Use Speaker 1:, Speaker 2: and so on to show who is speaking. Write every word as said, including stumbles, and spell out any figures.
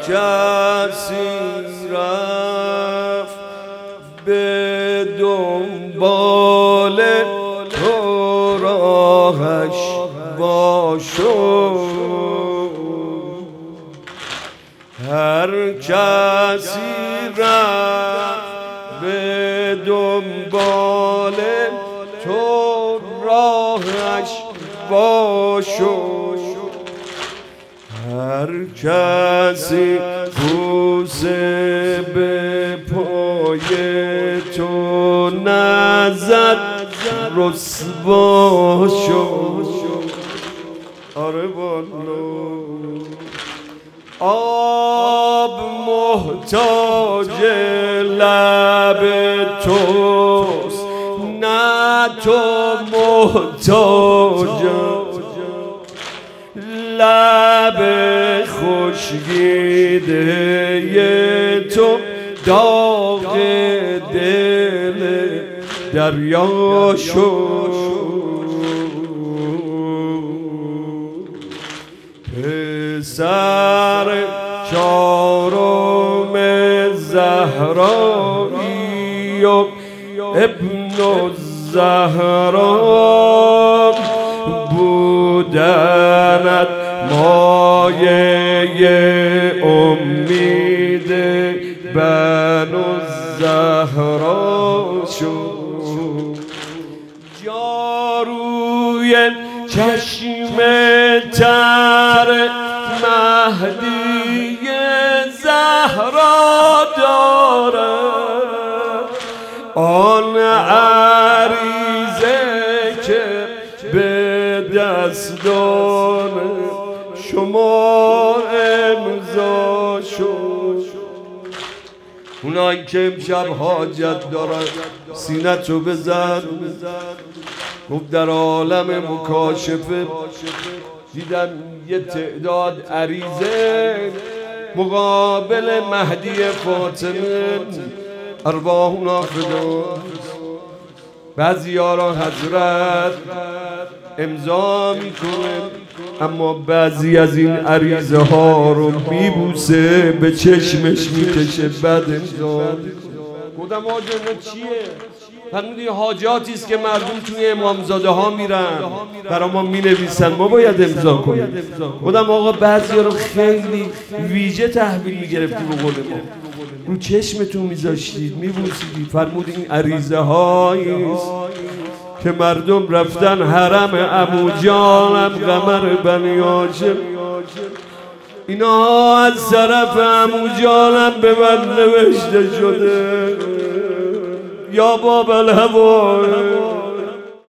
Speaker 1: کسی رفت به دنبال تو راهش باشد، هر کسی رفت به دنبال تو راهش باشد، هر کسی بوسه به پای تو نزد رسوا شد. آره والا آب محتاج لب توست، نه تو محتاجم. لب خشکیده تو داغ دل دریا شد. پسر چارم زهرایی و ابن الزهرا بودنت مایه امید بنو الزهرا شد. جاروی چشم تر مهدی زهرا داره، آن عریضه که به دستان شما امضا شد. اونایی که امشب حاجت دارن سینه‌تو بزن. گفت در عالم مکاشفه دیدم یه تعداد عریضه مقابل مهدی فاطمه، ارواحنا فدا. بعضی ها حضرت امضا میکنه، اما بعضی از این عریضه ها رو میبوسه، به چشمش میکشه، بعد امضا میکنه. گفتم آجا اینا چیه؟ فرمودی حاجاتی است که مردم توی امامزاده ها میرن برای ما مینویسن، ما باید امضا کنیم. گفتم آقا بعضی ها رو خیلی ویژه تحویل میگرفتی به قول ما، رو چشمتون میذاشتید میبوسیدید. فرمود این عریضه هاییست که مردم رفتن حرم عمو جانم قمر بنی هاشم، اینا از طرف عمو جانم به من نوشته شده یا باب الهوا